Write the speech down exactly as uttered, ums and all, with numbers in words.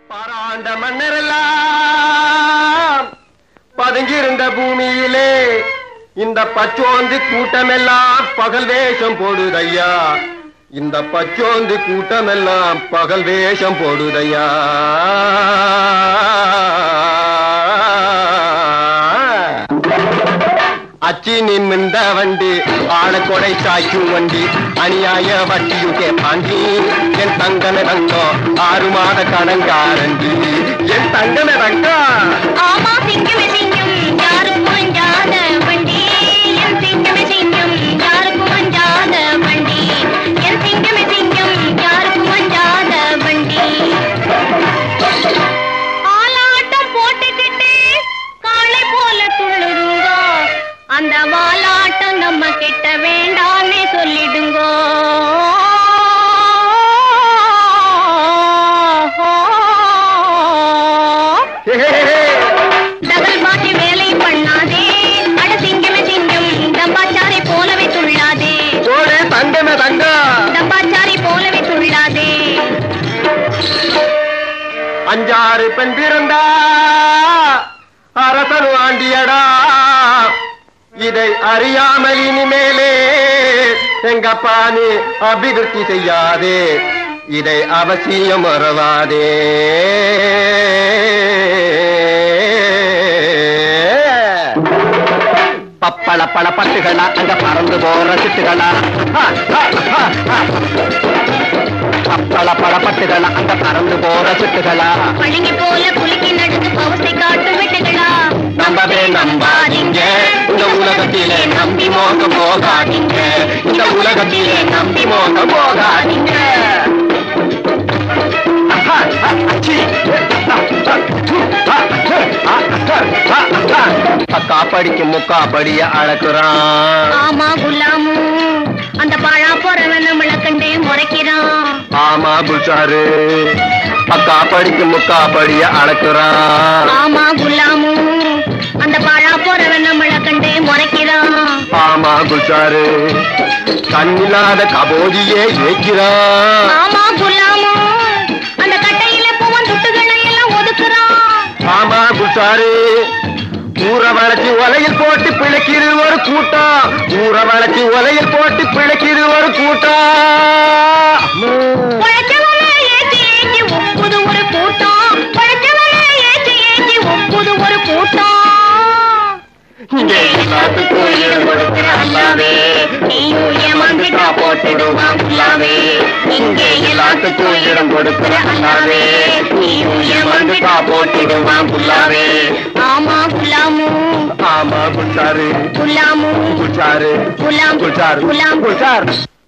பாராண்ட மன்னரெல்லாம் பதுங்கியிருந்த பூமியிலே இந்த பச்சோந்து கூட்டமெல்லாம் பகல் வேஷம் போடுதையா. இந்த பச்சோந்து கூட்டமெல்லாம் பகல் வேஷம் போடுதையா. அச்சி நிமிந்த வண்டி ஆள கொடை சாய்க்கும் வண்டி அநியாய வட்டியுகே பாண்டி என் தங்கன ரங்கம் ஆறு மாத கடங்காரண்டி என் தங்கன ரங்கா. ஆமா சிங்கமே சிங்கம் யாருக்கும் அஞ்சாத வண்டி என் சிங்கமே சிங்கம் யாருக்கும் அஞ்சாத வண்டி என் சிங்கமே சிங்கம் யாருக்கும் அஞ்சாத வண்டி. ஆலாட்டம் போட்டுக்கிட்டு காளை போல துள்ளுதுங்கோ அந்த வாலாட்டம் நம்ம கிட்ட வேண்டான்னு சொல்லிடுங்கோ. டபுள் பாட்டி வேலை பண்ணாதே அட சிங்கமே சிங்கம் டப்பாச்சாரி போலவே துள்ளாதே. தங்கமே தங்கா டப்பாச்சாரி போலவே துள்ளாதே. அஞ்சாறு பெண் பிறந்தா அரசனு ஆண்டியடா. இதை அறியாமல் இனிமேலே எங்கப்பா நீ அபிவிருத்தி செய்யாதே. இதை அவசியம் மறவாதே. பப்பள பல பட்டுகளா அங்க பறந்து போற சிட்டுகளா. பப்பள பல பட்டுகளா அங்க பறந்து போற சிட்டுகளா. பழங்கி போல குலுக்கி நடந்து பவசை காட்டு விட்டுகளா. நம்பவே நம்பாதீங்க இந்த உலகத்திலே நம்பி மோக போகாதீங்க. இந்த உலகத்திலே நம்பி மோக போகாதீங்க. அக்கா படிக்கும் முக்கா படிய அழக்குறான். ஆமா குலாமு அந்த பாழா போறவன் நம்மள கண்டே முறைக்கிறான். ஆமா புஷாரு அக்கா படிக்கும் முக்கா படிய அழக்குறான். ஆமா குலாமு அந்த பாழா போறவன் நம்மள கண்டே முறைக்கிறான். ஆமா குஷாரு கண்ணில்லாத கபோதியே ஏக்கிறான். ஆமா குலாமு அந்த கட்டையில பூவன் துட்டுகளை எல்லாம் ஒதுக்குறான். ஆமா குஷாரு ஊற வளைச்சி ஒலையில் போட்டு பிழைக்கிற ஒரு கூட்டம். ஊற வளைச்சி ஒலையில் போட்டு பிழைக்கிற ஒரு கூட்டம். பழச்சவனை ஏற்றி ஏற்றி ஒப்புது ஒரு கூட்டம். பழச்சவனை ஏற்றி ஏற்றி ஒப்புது ஒரு கூட்டம். இங்கே எல்லாத்துக்கும் ஈடு கொடுக்கிற அல்லாவே நீயும் ஏமாந்துட்டா போட்டுடுவான் புல்லாவே. இங்கே எல்லாத்துக்கும் இடம் கொடுக்கிற அல்லாவே நீயும் ஏமாந்துட்டா போட்டுடுவான் புல்லாவே. ஆமா குலாமு ஆமா குஷாரு குலாமு குஷாரு குலாம் குஷாரு குலாம் குஷார்